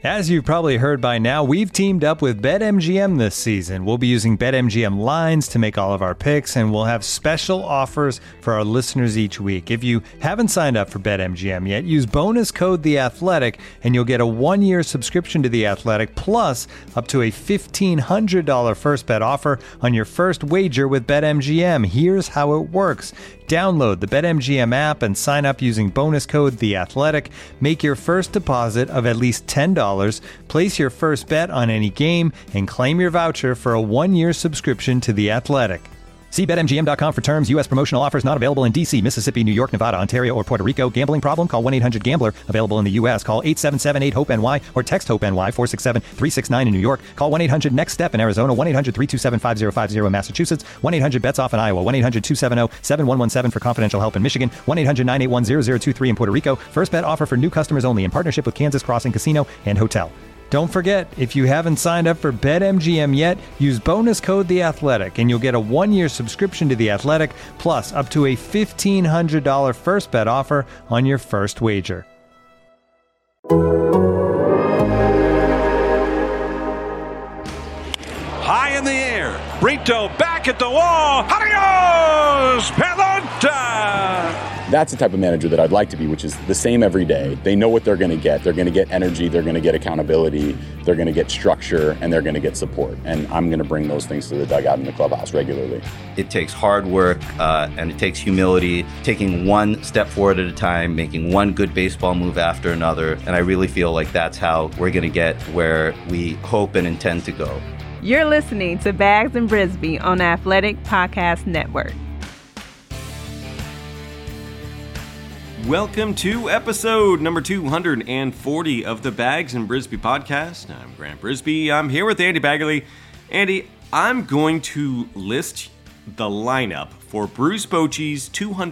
As you've probably heard by now, we've teamed up with BetMGM this season. We'll be using BetMGM lines to make all of our picks, and we'll have special offers for our listeners each week. If you haven't signed up for BetMGM yet, use bonus code The Athletic, and you'll get a 1-year subscription to The Athletic, plus up to a $1,500 first bet offer on your first wager with BetMGM. Here's how it works. Download the BetMGM app and sign up using bonus code The Athletic. Make your first deposit of at least $10. Place your first bet on any game and claim your voucher for a 1-year subscription to The Athletic. See BetMGM.com for terms. U.S. promotional offers not available in D.C., Mississippi, New York, Nevada, Ontario, or Puerto Rico. Gambling problem? Call 1-800-GAMBLER. Available in the U.S. Call 877-8-HOPE-NY or text HOPE-NY 467-369 in New York. Call 1-800-NEXT-STEP in Arizona. 1-800-327-5050 in Massachusetts. 1-800-BETS-OFF in Iowa. 1-800-270-7117 for confidential help in Michigan. 1-800-981-0023 in Puerto Rico. First bet offer for new customers only in partnership with Kansas Crossing Casino and Hotel. Don't forget, if you haven't signed up for BetMGM yet, use bonus code The Athletic, and you'll get a 1-year subscription to The Athletic, plus up to a $1,500 first bet offer on your first wager. High in the air, Brito back at the wall. Adios, Pelota! That's the type of manager that I'd like to be, which is the same every day. They know what they're going to get. They're going to get energy. They're going to get accountability. They're going to get structure, and they're going to get support. And I'm going to bring those things to the dugout in the clubhouse regularly. It takes hard work, and it takes humility, taking one step forward at a time, making one good baseball move after another. And I really feel like that's how we're going to get where we hope and intend to go. You're listening to Bags and Brisbee on Athletic Podcast Network. Welcome to episode number 240 of the Bags and Brisbee podcast. I'm Grant Brisbee. I'm here with Andy Baggerly. Andy, I'm going to list the lineup for Bruce Bochy's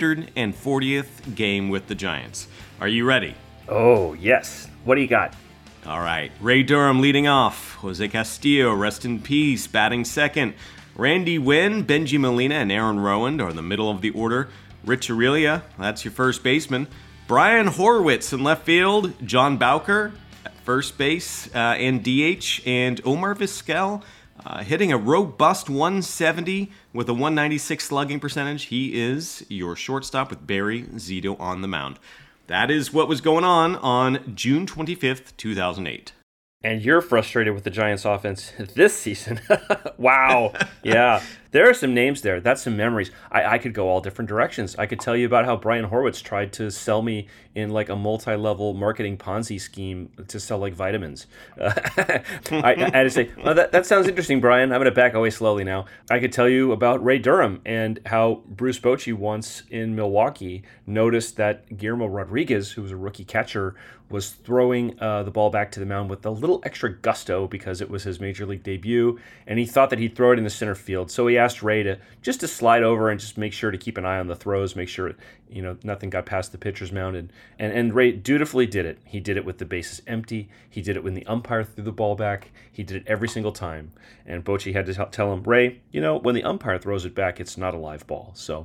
240th game with the Giants. Are you ready? Oh, yes. What do you got? All right. Ray Durham leading off. Jose Castillo, rest in peace, batting second. Randy Wynn, Benji Molina, and Aaron Rowand are in the middle of the order. Rich Aurelia, that's your first baseman. Brian Horwitz in left field. John Bowker at first base and DH. And Omar Vizquel hitting a robust 170 with a 196 slugging percentage. He is your shortstop with Barry Zito on the mound. That is what was going on June 25th, 2008. And you're frustrated with the Giants offense this season. Wow. Yeah. There are some names there. That's some memories. I could go all different directions. I could tell you about how Brian Horwitz tried to sell me in like a multi-level marketing Ponzi scheme to sell like vitamins. I had to say, well, that sounds interesting, Brian. I'm going to back away slowly now. I could tell you about Ray Durham and how Bruce Bochy once in Milwaukee noticed that Guillermo Rodriguez, who was a rookie catcher, was throwing the ball back to the mound with a little extra gusto because it was his major league debut, and he thought that he'd throw it in the center field. So he asked Ray to slide over and just make sure to keep an eye on the throws, make sure nothing got past the pitcher's mound, and Ray dutifully did it. He did it with the bases empty. He did it when the umpire threw the ball back. He did it every single time. And Bochy had to tell him, Ray, when the umpire throws it back, it's not a live ball. So,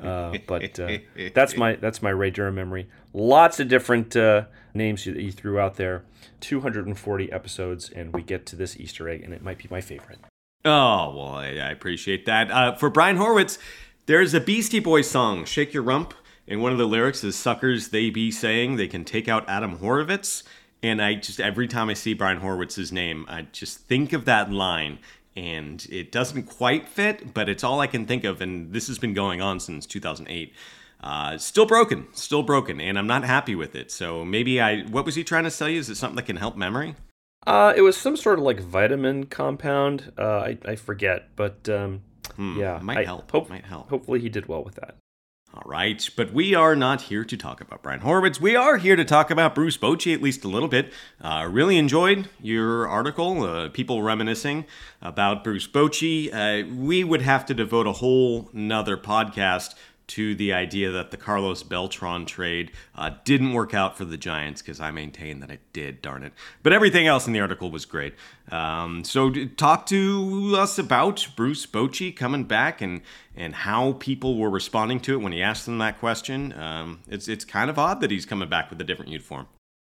that's my Ray Durham memory. Lots of different names that you threw out there. 240 episodes, and we get to this Easter egg, and it might be my favorite. Oh, well, I appreciate that. For Brian Horwitz, there's a Beastie Boys song, Shake Your Rump, and one of the lyrics is, suckers they be saying they can take out Adam Horovitz. And every time I see Brian Horowitz's name, I just think of that line. And it doesn't quite fit, but it's all I can think of. And this has been going on since 2008. Still broken, and I'm not happy with it. So maybe what was he trying to sell you? Is it something that can help memory? It was some sort of like vitamin compound. I forget, but yeah, might help. Hopefully he did well with that. All right, but we are not here to talk about Brian Horwitz. We are here to talk about Bruce Bochy, at least a little bit. Really enjoyed your article, people reminiscing about Bruce Bochy. We would have to devote a whole nother podcast to the idea that the Carlos Beltran trade didn't work out for the Giants, because I maintain that it did, darn it. But everything else in the article was great. So talk to us about Bruce Bochy coming back and how people were responding to it when he asked them that question. It's kind of odd that he's coming back with a different uniform.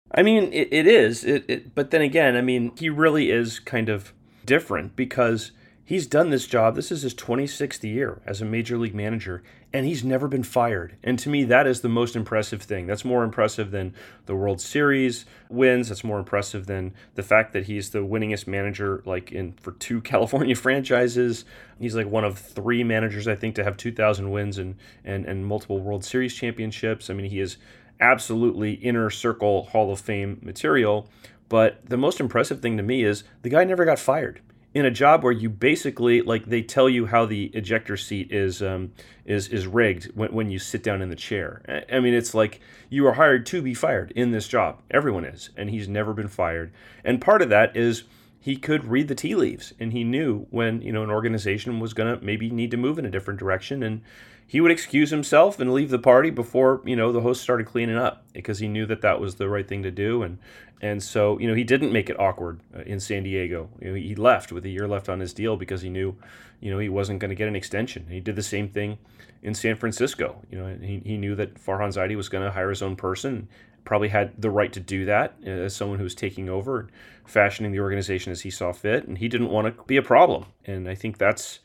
I mean, it is. But then again, I mean, he really is kind of different because he's done this job. This is his 26th year as a major league manager, and he's never been fired. And to me, that is the most impressive thing. That's more impressive than the World Series wins. That's more impressive than the fact that he's the winningest manager for 2 California franchises. He's like one of 3 managers, I think, to have 2,000 wins and multiple World Series championships. I mean, he is absolutely inner circle Hall of Fame material. But the most impressive thing to me is the guy never got fired in a job where you basically, they tell you how the ejector seat is rigged when you sit down in the chair. I mean, it's like you are hired to be fired in this job. Everyone is, and he's never been fired. And part of that is he could read the tea leaves, and he knew when an organization was going to maybe need to move in a different direction, and he would excuse himself and leave the party before the host started cleaning up, because he knew that was the right thing to do. And so he didn't make it awkward in San Diego. He left with a year left on his deal because he knew he wasn't going to get an extension. He did the same thing in San Francisco. He knew that Farhan Zaidi was going to hire his own person. Probably had the right to do that as someone who was taking over and fashioning the organization as he saw fit, and he didn't want to be a problem. And I think that's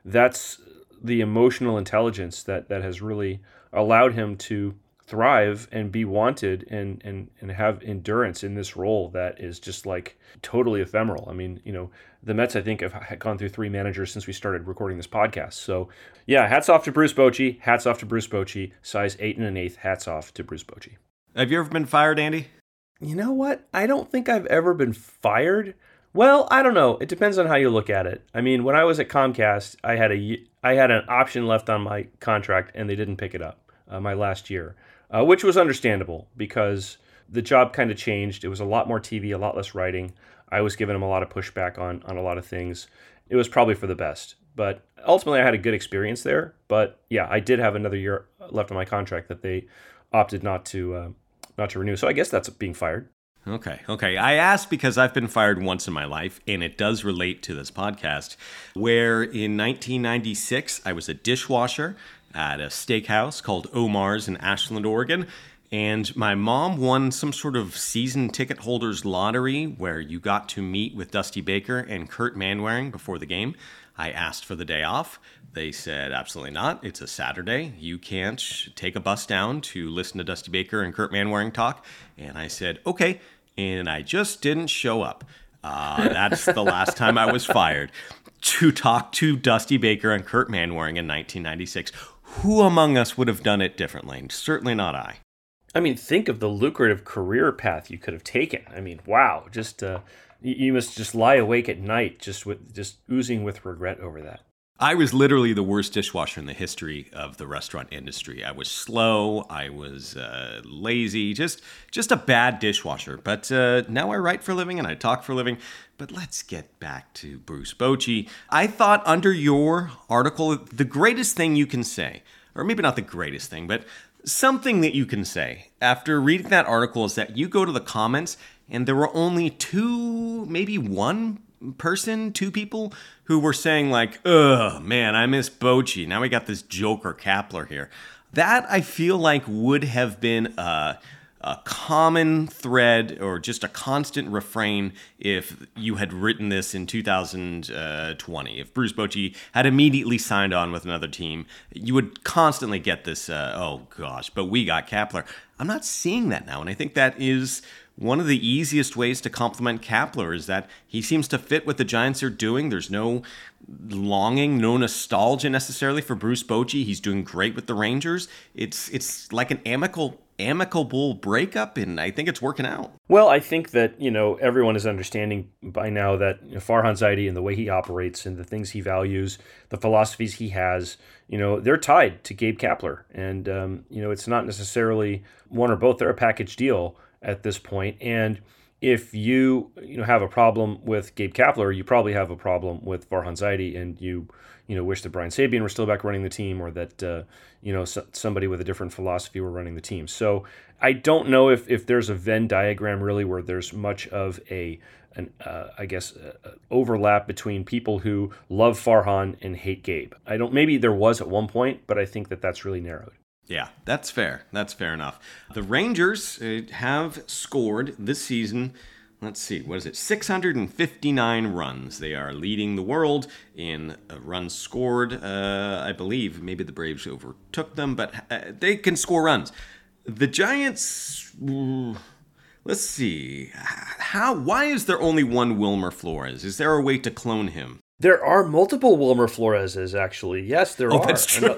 the emotional intelligence that has really allowed him to thrive and be wanted and have endurance in this role that is just totally ephemeral. I mean, the Mets, I think, have gone through 3 managers since we started recording this podcast. So yeah, hats off to Bruce Bochy. Hats off to Bruce Bochy. Size 8 1/8. Hats off to Bruce Bochy. Have you ever been fired, Andy? You know what? I don't think I've ever been fired. Well, I don't know. It depends on how you look at it. I mean, when I was at Comcast, I had an option left on my contract, and they didn't pick it up my last year, which was understandable because the job kind of changed. It was a lot more TV, a lot less writing. I was giving them a lot of pushback on a lot of things. It was probably for the best. But ultimately, I had a good experience there. But yeah, I did have another year left on my contract that they opted not to renew. So I guess that's being fired. Okay. I asked because I've been fired once in my life, and it does relate to this podcast, where in 1996, I was a dishwasher at a steakhouse called Omar's in Ashland, Oregon, and my mom won some sort of season ticket holders lottery where you got to meet with Dusty Baker and Kurt Manwaring before the game. I asked for the day off. They said, absolutely not. It's a Saturday. You can't take a bus down to listen to Dusty Baker and Kurt Manwaring talk. And I said, okay. And I just didn't show up. That's the last time I was fired. To talk to Dusty Baker and Kurt Manwaring in 1996. Who among us would have done it differently? Certainly not I. I mean, think of the lucrative career path you could have taken. I mean, wow. Just you must just lie awake at night just oozing with regret over that. I was literally the worst dishwasher in the history of the restaurant industry. I was slow, I was lazy, just a bad dishwasher. But now I write for a living and I talk for a living. But let's get back to Bruce Bochy. I thought under your article, the greatest thing you can say, or maybe not the greatest thing, but something that you can say after reading that article is that you go to the comments and there were only 2, maybe 1 person, 2 people who were saying "Ugh, man, I miss Bochy. Now we got this Joker Kapler here." That I feel like would have been a common thread or just a constant refrain if you had written this in 2020. If Bruce Bochy had immediately signed on with another team, you would constantly get this, oh gosh, but we got Kapler. I'm not seeing that now, and I think that is one of the easiest ways to compliment Kapler is that he seems to fit what the Giants are doing. There's no longing, no nostalgia necessarily for Bruce Bochy. He's doing great with the Rangers. It's like an amicable breakup, and I think it's working out. Well, I think that, everyone is understanding by now that Farhan Zaidi and the way he operates and the things he values, the philosophies he has, they're tied to Gabe Kapler. And, it's not necessarily one or both. They're a package deal at this point. And if you have a problem with Gabe Kapler, you probably have a problem with Farhan Zaidi, and you wish that Brian Sabean were still back running the team, or that somebody with a different philosophy were running the team. So I don't know if there's a Venn diagram really where there's much of an overlap between people who love Farhan and hate Gabe. Maybe there was at one point, but I think that that's really narrowed. Yeah, that's fair. That's fair enough. The Rangers have scored this season, let's see, what is it? 659 runs. They are leading the world in runs scored. I believe maybe the Braves overtook them, but they can score runs. The Giants, let's see. Why is there only one Wilmer Flores? Is there a way to clone him? There are multiple Wilmer Floreses, actually. Yes, there are. Oh, that's true.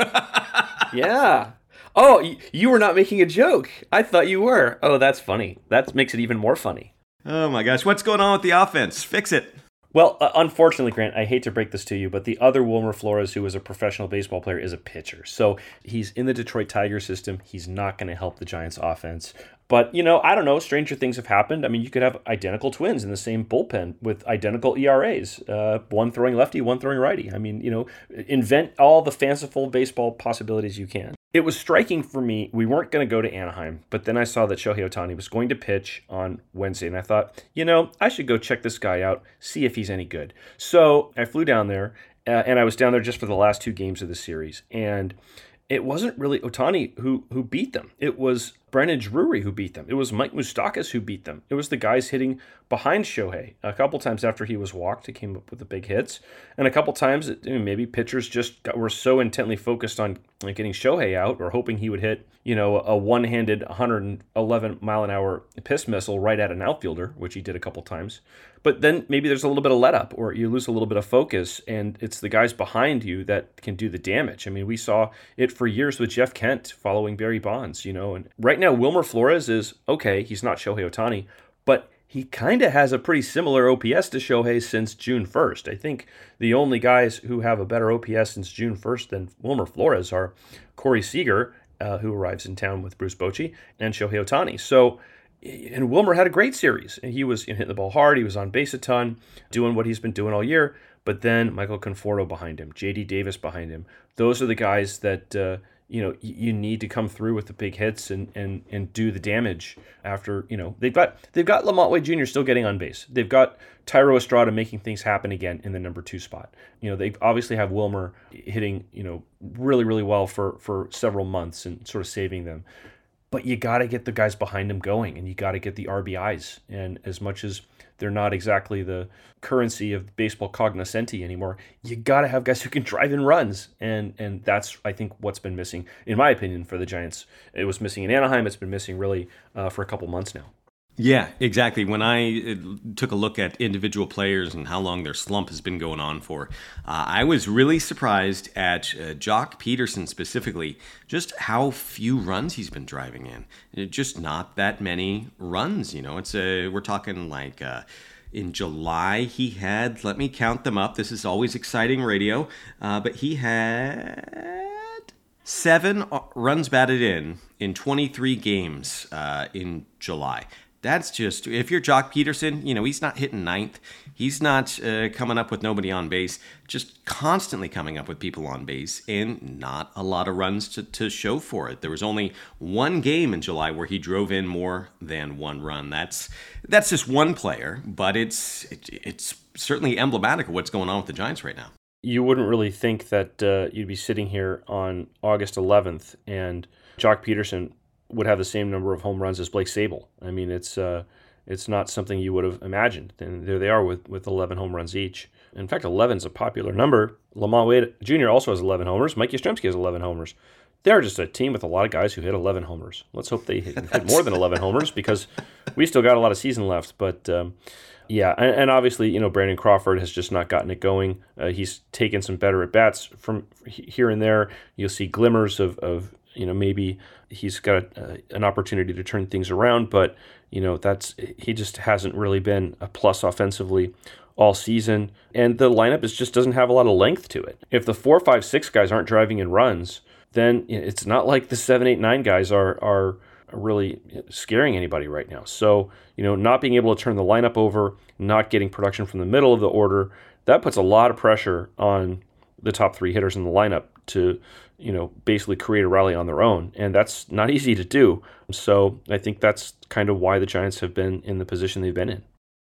Yeah. Oh, you were not making a joke. I thought you were. Oh, that's funny. That makes it even more funny. Oh my gosh, what's going on with the offense? Fix it. Well, unfortunately, Grant, I hate to break this to you, but the other Wilmer Flores, who is a professional baseball player, is a pitcher. So he's in the Detroit Tigers system. He's not going to help the Giants offense. But, I don't know. Stranger things have happened. I mean, you could have identical twins in the same bullpen with identical ERAs. One throwing lefty, one throwing righty. I mean, invent all the fanciful baseball possibilities you can. It was striking for me. We weren't going to go to Anaheim, but then I saw that Shohei Ohtani was going to pitch on Wednesday, and I thought, I should go check this guy out, see if he's any good. So I flew down there, and I was down there just for the last 2 games of the series, and it wasn't really Ohtani who beat them. It was Brandon Drury who beat them. It was Mike Moustakas who beat them. It was the guys hitting behind Shohei. A couple times after he was walked, he came up with the big hits. And a couple times, maybe pitchers were so intently focused on getting Shohei out or hoping he would hit, a one-handed 111-mile-an-hour piss missile right at an outfielder, which he did a couple times. But then maybe there's a little bit of let-up or you lose a little bit of focus, and it's the guys behind you that can do the damage. I mean, we saw it for years with Jeff Kent following Barry Bonds, and right now Wilmer Flores is, okay, he's not Shohei Ohtani, but he kind of has a pretty similar OPS to Shohei since June 1st. I think the only guys who have a better OPS since June 1st than Wilmer Flores are Corey Seager, who arrives in town with Bruce Bochy, and Shohei Ohtani. So, and Wilmer had a great series. He was hitting the ball hard. He was on base a ton, doing what he's been doing all year. But then Michael Conforto behind him, J.D. Davis behind him. Those are the guys that you need to come through with the big hits and do the damage after, they've got LaMonte Wade Jr. still getting on base. They've got Thairo Estrada making things happen again in the number 2 spot. They obviously have Wilmer hitting, really, really well for several months and sort of saving them. But you got to get the guys behind them going, and you got to get the RBIs. And as much as they're not exactly the currency of baseball cognoscenti anymore, you got to have guys who can drive in runs. And that's, I think, what's been missing, in my opinion, for the Giants. It was missing in Anaheim. It's been missing really for a couple months now. Yeah, exactly. When I took a look at individual players and how long their slump has been going on for, I was really surprised at Jock Peterson specifically, just how few runs he's been driving in. Just not that many runs, we're talking like in July he had, let me count them up. This is always exciting radio, but he had 7 runs batted in 23 games in July. That's just, if you're Jock Peterson, he's not hitting 9th. He's not coming up with nobody on base, just constantly coming up with people on base and not a lot of runs to show for it. There was only 1 game in July where he drove in more than 1 run. That's just one player, but it's certainly emblematic of what's going on with the Giants right now. You wouldn't really think that you'd be sitting here on August 11th and Jock Peterson would have the same number of home runs as Blake Sabol. I mean, it's not something you would have imagined. And there they are with 11 home runs each. In fact, 11 is a popular number. LaMonte Wade Jr. also has 11 homers. Mike Yastrzemski has 11 homers. They're just a team with a lot of guys who hit 11 homers. Let's hope they hit more than 11 homers because we still got a lot of season left. But yeah, and obviously, Brandon Crawford has just not gotten it going. He's taken some better at-bats from here and there. You'll see glimmers of maybe he's got an opportunity to turn things around, but he just hasn't really been a plus offensively all season, and the lineup just doesn't have a lot of length to it. If the 4, 5, 6 guys aren't driving in runs, then it's not like the 7, 8, 9 guys are really scaring anybody right now. So not being able to turn the lineup over, not getting production from the middle of the order, that puts a lot of pressure on the top 3 hitters in the lineup to basically create a rally on their own. And that's not easy to do. So I think that's kind of why the Giants have been in the position they've been in.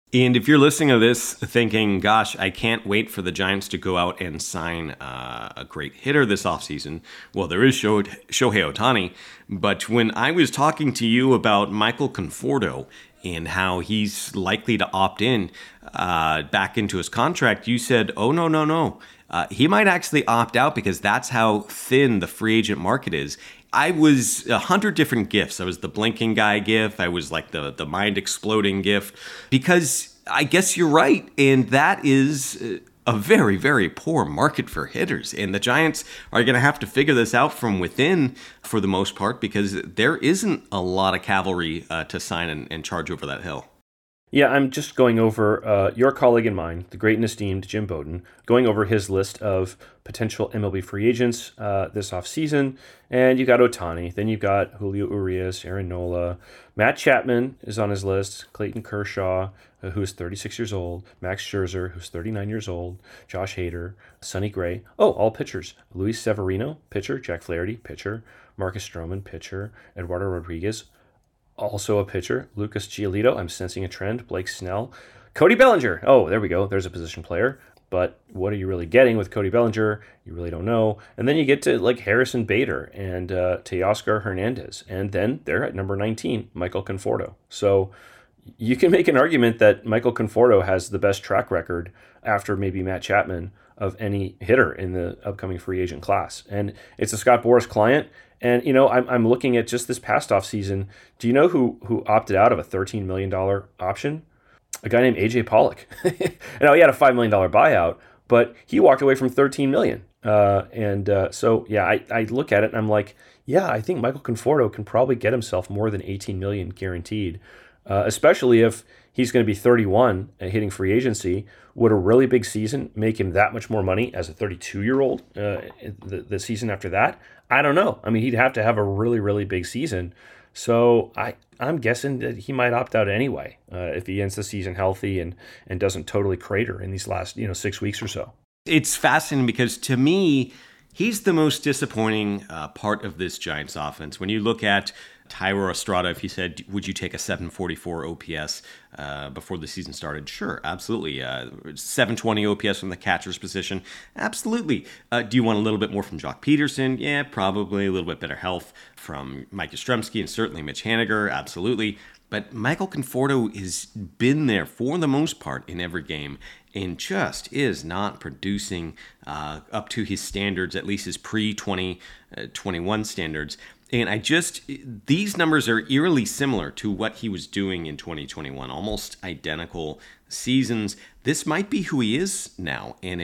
And if you're listening to this thinking, gosh, I can't wait for the Giants to go out and sign a great hitter this offseason, well, there is Shohei Ohtani. But when I was talking to you about Michael Conforto and how he's likely to opt in back into his contract, you said, oh, no. He might actually opt out because that's how thin the free agent market is. I was 100 different gifs. I was the blinking guy gif. I was like the mind exploding gif, because I guess you're right. And that is a very, very poor market for hitters. And the Giants are going to have to figure this out from within for the most part, because there isn't a lot of cavalry to sign and charge over that hill. Yeah, I'm just going over your colleague and mine, the great and esteemed Jim Bowden, going over his list of potential MLB free agents this offseason. And you got Ohtani, then you've got Julio Urias, Aaron Nola, Matt Chapman is on his list, Clayton Kershaw, who's 36 years old, Max Scherzer, who's 39 years old, Josh Hader, Sonny Gray, all pitchers, Luis Severino, pitcher, Jack Flaherty, pitcher, Marcus Stroman, pitcher, Eduardo Rodriguez, also a pitcher, Lucas Giolito, I'm sensing a trend, Blake Snell, Cody Bellinger, there we go, there's a position player, but what are you really getting with Cody Bellinger? You really don't know. And then you get to like Harrison Bader and Teoscar Hernandez, and then they're at number 19, Michael Conforto. So you can make an argument that Michael Conforto has the best track record after maybe Matt Chapman of any hitter in the upcoming free agent class. And it's a Scott Boras client. And, I'm looking at just this past offseason. Do you know who opted out of a $13 million option? A guy named A.J. Pollock. Now, he had a $5 million buyout, but he walked away from $13 million. I look at it and I'm like, yeah, I think Michael Conforto can probably get himself more than $18 million guaranteed, especially if he's going to be 31 hitting free agency. Would a really big season make him that much more money as a 32-year-old the season after that? I don't know. I mean, he'd have to have a really, really big season. So I'm guessing that he might opt out anyway if he ends the season healthy and doesn't totally crater in these last 6 weeks or so. It's fascinating because to me, he's the most disappointing part of this Giants offense. When you look at Thairo Estrada, if he said, would you take a 744 OPS before the season started? Sure, absolutely. 720 OPS from the catcher's position? Absolutely. Do you want a little bit more from Jock Peterson? Yeah, probably. A little bit better health from Mike Yastrzemski and certainly Mitch Haniger? Absolutely. But Michael Conforto has been there for the most part in every game and just is not producing up to his standards, at least his pre-2021 standards. And these numbers are eerily similar to what he was doing in 2021, almost identical seasons. This might be who he is now. And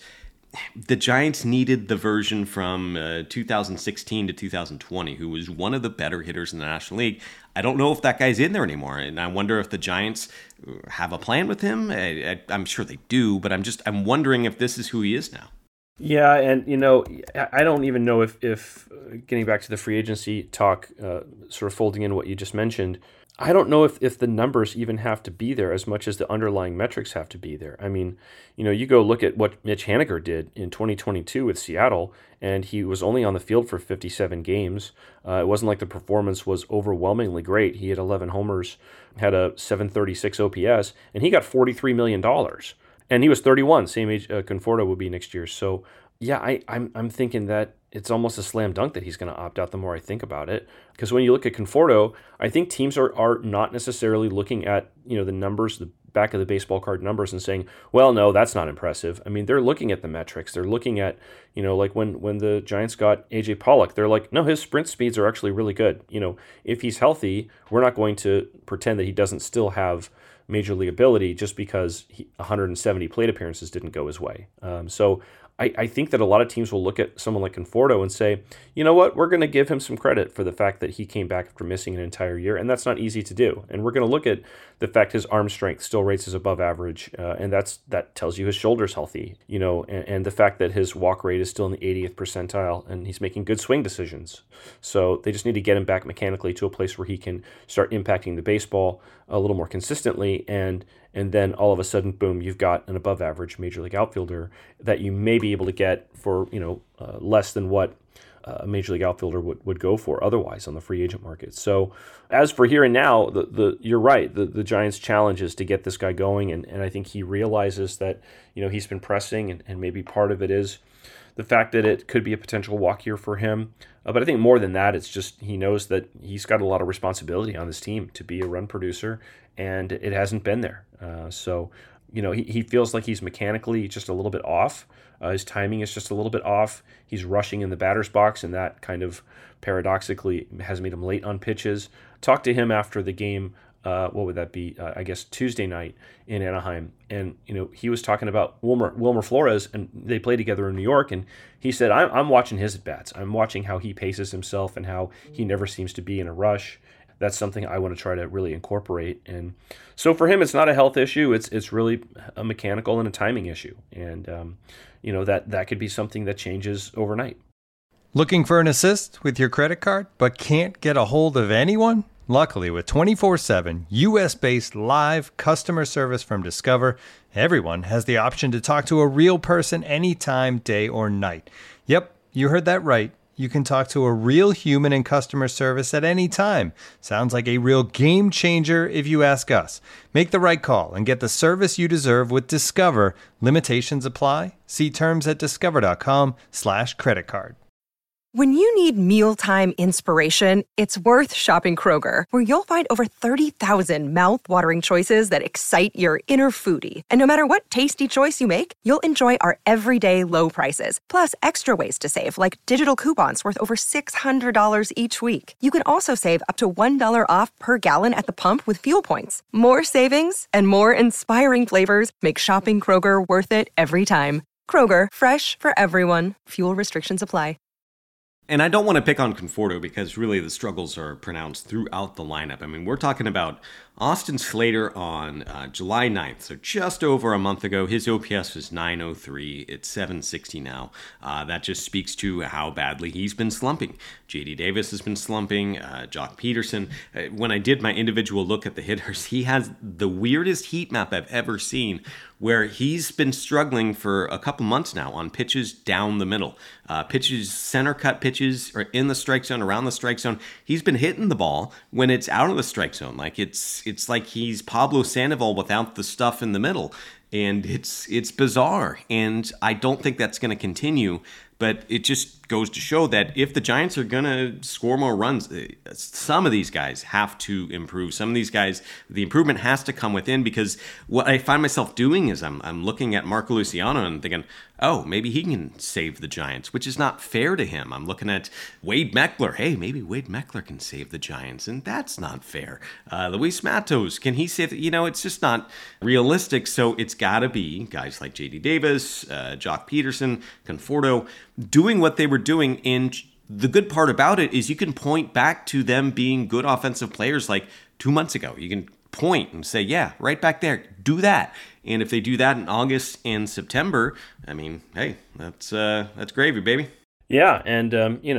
the Giants needed the version from 2016 to 2020, who was one of the better hitters in the National League. I don't know if that guy's in there anymore. And I wonder if the Giants have a plan with him. I'm sure they do, but I'm wondering if this is who he is now. Yeah, and I don't even know if getting back to the free agency talk, sort of folding in what you just mentioned, I don't know if the numbers even have to be there as much as the underlying metrics have to be there. I mean, you go look at what Mitch Haniger did in 2022 with Seattle, and he was only on the field for 57 games. It wasn't like the performance was overwhelmingly great. He had 11 homers, had a 736 OPS, and he got $43 million. And he was 31, same age Conforto would be next year. So, yeah, I'm thinking that it's almost a slam dunk that he's going to opt out the more I think about it. Because when you look at Conforto, I think teams are not necessarily looking at, the numbers, the back of the baseball card numbers and saying, well, no, that's not impressive. I mean, they're looking at the metrics. They're looking at, like when the Giants got A.J. Pollock, they're like, no, his sprint speeds are actually really good. If he's healthy, we're not going to pretend that he doesn't still have major league ability just because 170 plate appearances didn't go his way. So I think that a lot of teams will look at someone like Conforto and say, you know what, we're going to give him some credit for the fact that he came back after missing an entire year, and that's not easy to do. And we're going to look at the fact his arm strength still rates as above average, and that tells you his shoulder's healthy, and the fact that his walk rate is still in the 80th percentile, and he's making good swing decisions. So they just need to get him back mechanically to a place where he can start impacting the baseball a little more consistently, and then all of a sudden, boom, you've got an above-average major league outfielder that you may be able to get for less than what a major league outfielder would go for otherwise on the free agent market. So as for here and now, you're right. The Giants' challenge is to get this guy going, and I think he realizes that he's been pressing, and maybe part of it is the fact that it could be a potential walk year for him. But I think more than that, it's just he knows that he's got a lot of responsibility on this team to be a run producer, and it hasn't been there. So he feels like he's mechanically just a little bit off. His timing is just a little bit off. He's rushing in the batter's box, and that kind of paradoxically has made him late on pitches. Talked to him after the game. What would that be? I guess Tuesday night in Anaheim, and he was talking about Wilmer Flores, and they play together in New York. And he said, "I'm watching his at bats. I'm watching how he paces himself and how he never seems to be in a rush. That's something I want to try to really incorporate." And so for him, it's not a health issue. It's really a mechanical and a timing issue, and that could be something that changes overnight. Looking for an assist with your credit card, but can't get a hold of anyone? Luckily, with 24/7 U.S.-based live customer service from Discover, everyone has the option to talk to a real person anytime, day or night. Yep, you heard that right. You can talk to a real human in customer service at any time. Sounds like a real game changer if you ask us. Make the right call and get the service you deserve with Discover. Limitations apply. See terms at discover.com/creditcard. When you need mealtime inspiration, it's worth shopping Kroger, where you'll find over 30,000 mouth-watering choices that excite your inner foodie. And no matter what tasty choice you make, you'll enjoy our everyday low prices, plus extra ways to save, like digital coupons worth over $600 each week. You can also save up to $1 off per gallon at the pump with fuel points. More savings and more inspiring flavors make shopping Kroger worth it every time. Kroger, fresh for everyone. Fuel restrictions apply. And I don't want to pick on Conforto because really the struggles are pronounced throughout the lineup. I mean, we're talking about Austin Slater on July 9th, so just over a month ago. His OPS was 903. It's 760 now. That just speaks to how badly he's been slumping. J.D. Davis has been slumping. Jock Peterson. When I did my individual look at the hitters, he has the weirdest heat map I've ever seen, where he's been struggling for a couple months now on pitches down the middle. Pitches, center cut pitches, or in the strike zone, around the strike zone. He's been hitting the ball when it's out of the strike zone. Like it's like he's Pablo Sandoval without the stuff in the middle. And it's bizarre. And I don't think that's going to continue. But it just goes to show that if the Giants are going to score more runs, some of these guys have to improve. Some of these guys, the improvement has to come within, because what I find myself doing is I'm looking at Marco Luciano and thinking, oh, maybe he can save the Giants, which is not fair to him. I'm looking at Wade Meckler. Hey, maybe Wade Meckler can save the Giants, and that's not fair. Luis Matos, can he save? It's just not realistic. So it's got to be guys like J.D. Davis, Jock Peterson, Conforto, doing what they were doing. And the good part about it is you can point back to them being good offensive players like 2 months ago. You can point and say, yeah, right back there, do that. And if they do that in August and September, I mean, hey, that's gravy, baby. Yeah, and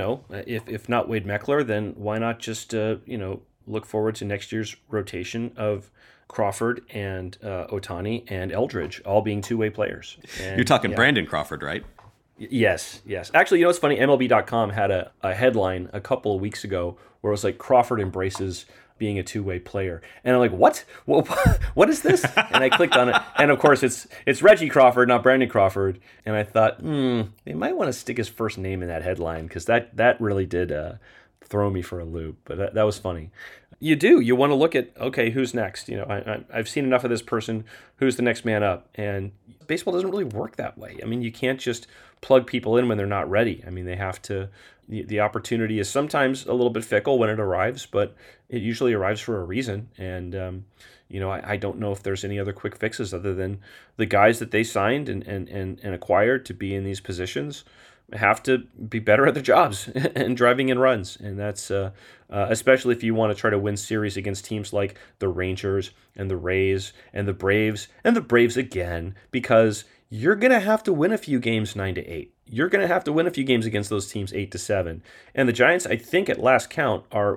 if not Wade Meckler, then why not just look forward to next year's rotation of Crawford and Ohtani and Eldridge all being two-way players. And, you're talking Brandon Crawford, right? Yes. Actually, it's funny. MLB.com had a headline a couple of weeks ago where it was like, Crawford embraces being a two-way player. And I'm like, what? What is this? And I clicked on it. And of course, it's Reggie Crawford, not Brandon Crawford. And I thought, they might want to stick his first name in that headline, because that really did throw me for a loop. But that was funny. You want to look at, okay, who's next? I've seen enough of this person. Who's the next man up? And baseball doesn't really work that way. I mean, you can't just plug people in when they're not ready. I mean, they have to. The opportunity is sometimes a little bit fickle when it arrives, but it usually arrives for a reason. And I don't know if there's any other quick fixes other than the guys that they signed and acquired to be in these positions have to be better at their jobs and driving in runs. And that's especially if you want to try to win series against teams like the Rangers and the Rays and the Braves again, because you're going to have to win a few games 9-8. You're going to have to win a few games against those teams 8-7. And the Giants, I think at last count, are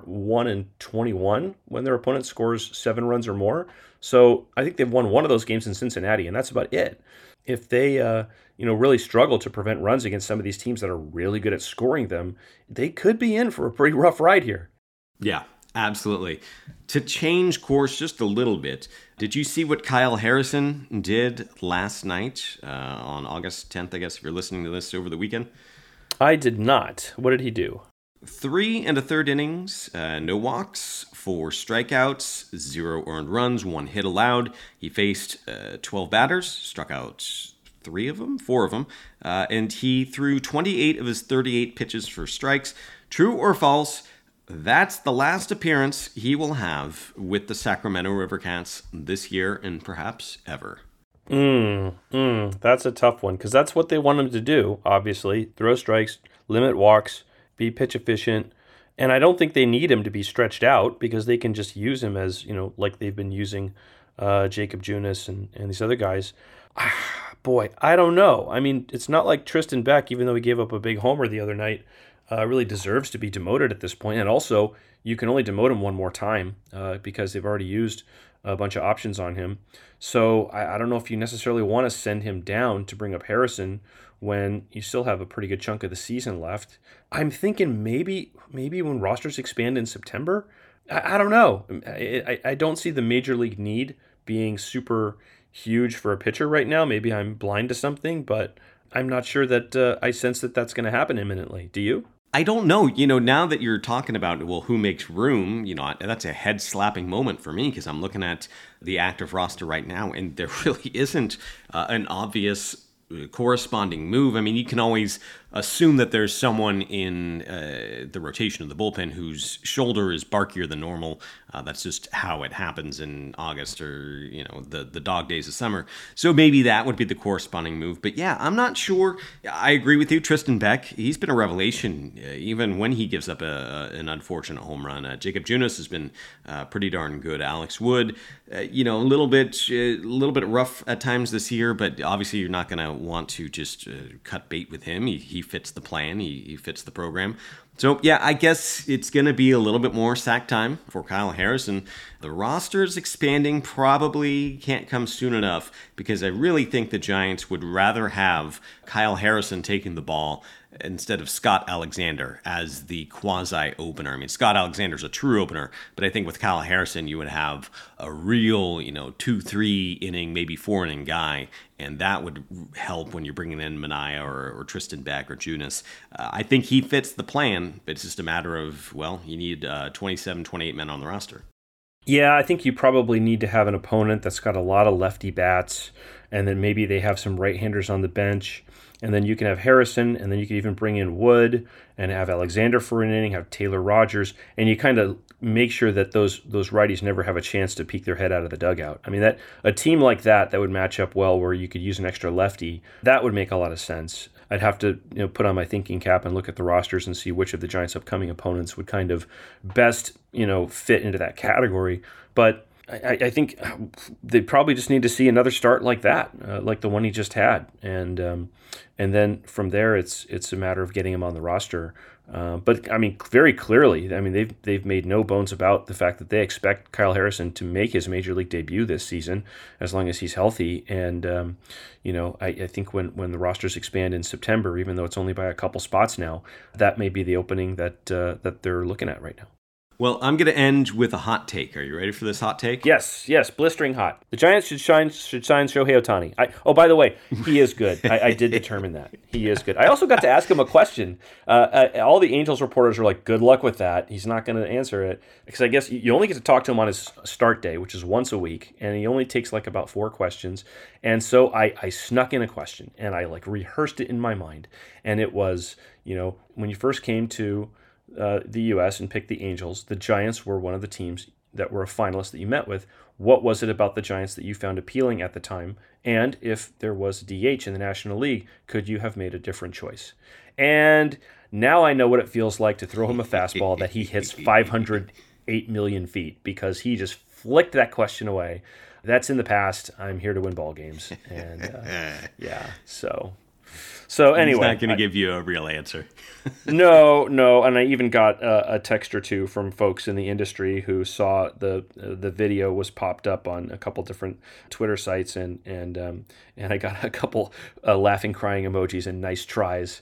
1-21 when their opponent scores 7 runs or more. So I think they've won one of those games in Cincinnati, and that's about it. if they really struggle to prevent runs against some of these teams that are really good at scoring them, they could be in for a pretty rough ride here. Yeah, absolutely. To change course just a little bit, did you see what Kyle Harrison did last night on August 10th, I guess, if you're listening to this over the weekend? I did not. What did he do? 3 1/3 innings, no walks, 4 strikeouts, 0 earned runs, 1 hit allowed. He faced 12 batters, struck out 4 of them, and he threw 28 of his 38 pitches for strikes. True or false? That's the last appearance he will have with the Sacramento River Cats this year and perhaps ever. That's a tough one because that's what they want him to do, obviously. Throw strikes, limit walks, be pitch efficient. And I don't think they need him to be stretched out because they can just use him as, like they've been using Jacob Junis and these other guys. Boy, I don't know. I mean, it's not like Tristan Beck, even though he gave up a big homer the other night, really deserves to be demoted at this point. And also, you can only demote him one more time because they've already used a bunch of options on him. So I don't know if you necessarily want to send him down to bring up Harrison when you still have a pretty good chunk of the season left. I'm thinking maybe when rosters expand in September. I don't know. I don't see the major league need being super huge for a pitcher right now. Maybe I'm blind to something, but I'm not sure that I sense that that's going to happen imminently. Do you? I don't know. Now that you're talking about, who makes room, that's a head-slapping moment for me because I'm looking at the active roster right now, and there really isn't an obvious corresponding move. I mean, you can always assume that there's someone in the rotation of the bullpen whose shoulder is barkier than normal. That's just how it happens in August or, the dog days of summer. So maybe that would be the corresponding move. But yeah, I'm not sure. I agree with you. Tristan Beck, he's been a revelation even when he gives up an unfortunate home run. Jacob Junis has been pretty darn good. Alex Wood, a little bit rough at times this year, but obviously you're not going to want to just cut bait with him. He fits the plan. He fits the program. So, yeah, I guess it's going to be a little bit more sack time for Kyle Harrison. The roster's expanding probably can't come soon enough because I really think the Giants would rather have Kyle Harrison taking the ball instead of Scott Alexander as the quasi-opener. I mean, Scott Alexander's a true opener, but I think with Kyle Harrison, you would have a real, 2-3 inning, maybe 4 inning guy, and that would help when you're bringing in Manaea or Tristan Beck or Junis. I think he fits the plan, but it's just a matter of, you need 27, 28 men on the roster. Yeah, I think you probably need to have an opponent that's got a lot of lefty bats, and then maybe they have some right-handers on the bench. And then you can have Harrison, and then you can even bring in Wood and have Alexander for an inning, have Taylor Rogers, and you kind of make sure that those righties never have a chance to peek their head out of the dugout. I mean, that a team like that would match up well where you could use an extra lefty, that would make a lot of sense. I'd have to put on my thinking cap and look at the rosters and see which of the Giants' upcoming opponents would kind of best fit into that category. But I think they probably just need to see another start like that, like the one he just had, and then from there it's a matter of getting him on the roster. But I mean, very clearly, I mean they've made no bones about the fact that they expect Kyle Harrison to make his major league debut this season as long as he's healthy. And I think when the rosters expand in September, even though it's only by a couple spots now, that may be the opening that they're looking at right now. Well, I'm going to end with a hot take. Are you ready for this hot take? Yes, blistering hot. The Giants should sign Shohei Ohtani. By the way, he is good. I did determine that. He is good. I also got to ask him a question. All the Angels reporters were like, good luck with that. He's not going to answer it. Because I guess you only get to talk to him on his start day, which is once a week, and he only takes like about 4 questions. And so I snuck in a question, and I rehearsed it in my mind. And it was, when you first came to the U.S. and picked the Angels, the Giants were one of the teams that were a finalist that you met with. What was it about the Giants that you found appealing at the time? And if there was a DH in the National League, could you have made a different choice? And now I know what it feels like to throw him a fastball that he hits 508 million feet because he just flicked that question away. That's in the past. I'm here to win ball games. And so So anyway, he's not going to give you a real answer. No, and I even got a text or two from folks in the industry who saw the video was popped up on a couple different Twitter sites, and I got a couple laughing, crying emojis and nice tries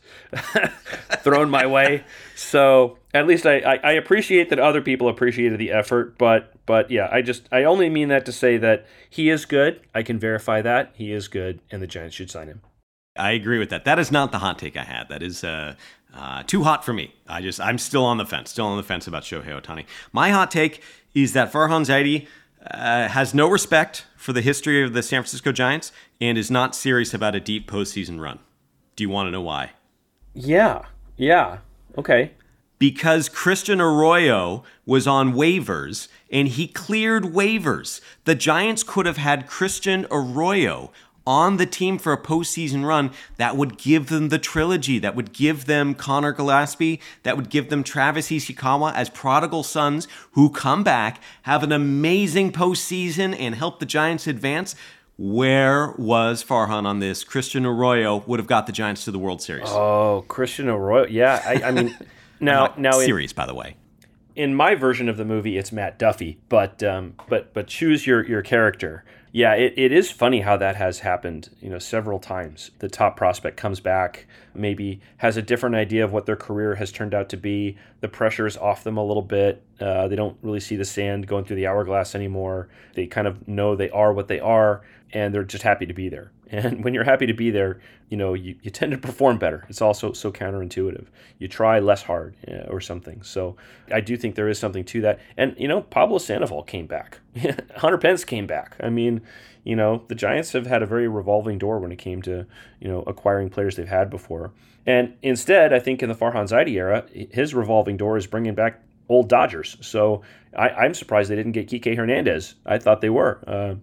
thrown my way. So at least I appreciate that other people appreciated the effort, but yeah, I only mean that to say that he is good. I can verify that he is good, and the Giants should sign him. I agree with that. That is not the hot take I had. That is too hot for me. I'm still on the fence about Shohei Ohtani. My hot take is that Farhan Zaidi has no respect for the history of the San Francisco Giants and is not serious about a deep postseason run. Do you want to know why? Yeah, okay. Because Christian Arroyo was on waivers and he cleared waivers. The Giants could have had Christian Arroyo on the team for a postseason run that would give them the trilogy, that would give them Connor Gillespie, that would give them Travis Ishikawa as prodigal sons who come back, have an amazing postseason, and help the Giants advance. Where was Farhan on this? Christian Arroyo would have got the Giants to the World Series. Oh, Christian Arroyo. Yeah, I mean, now serious, by the way. In my version of the movie, it's Matt Duffy, but choose your character. Yeah, it is funny how that has happened, several times. The top prospect comes back, maybe has a different idea of what their career has turned out to be. The pressure is off them a little bit. They don't really see the sand going through the hourglass anymore. They kind of know they are what they are, and they're just happy to be there. And when you're happy to be there, you tend to perform better. It's also so counterintuitive. You try less hard or something. So I do think there is something to that. And, Pablo Sandoval came back. Hunter Pence came back. I mean, the Giants have had a very revolving door when it came to, acquiring players they've had before. And instead, I think in the Farhan Zaidi era, his revolving door is bringing back old Dodgers. So I'm surprised they didn't get Kike Hernandez. I thought they were,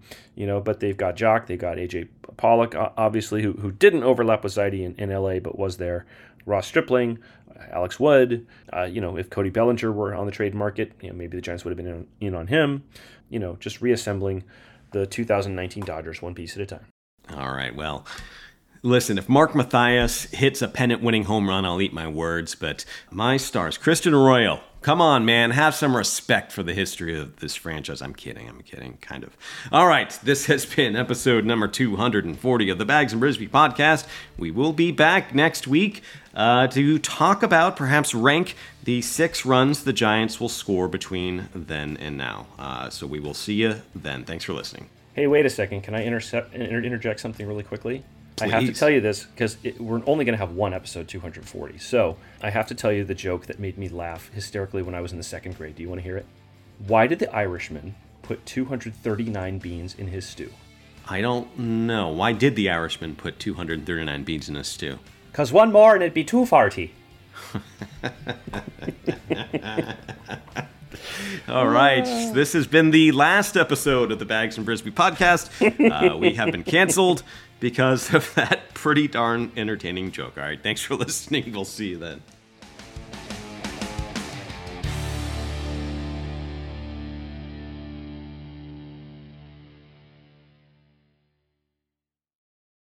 but they've got Jock, they've got AJ Pollock, obviously, who didn't overlap with Zaidi in LA, but was there. Ross Stripling, Alex Wood, if Cody Bellinger were on the trade market, maybe the Giants would have been in on him, just reassembling the 2019 Dodgers one piece at a time. All right, well, listen, if Mark Mathias hits a pennant-winning home run, I'll eat my words, but my stars, Christian Arroyo, come on, man, have some respect for the history of this franchise. I'm kidding, kind of. All right, this has been episode number 240 of the Bags and Brisbee podcast. We will be back next week to talk about, perhaps rank the 6 runs the Giants will score between then and now. So we will see you then. Thanks for listening. Hey, wait a second. Can I interject something really quickly? Please. I have to tell you this because we're only going to have one episode 240. So I have to tell you the joke that made me laugh hysterically when I was in the 2nd grade. Do you want to hear it? Why did the Irishman put 239 beans in his stew? I don't know. Why did the Irishman put 239 beans in his stew? Because one more and it'd be too farty. All right. This has been the last episode of the Bags and Brisbee podcast. We have been canceled because of that pretty darn entertaining joke. All right. Thanks for listening. We'll see you then.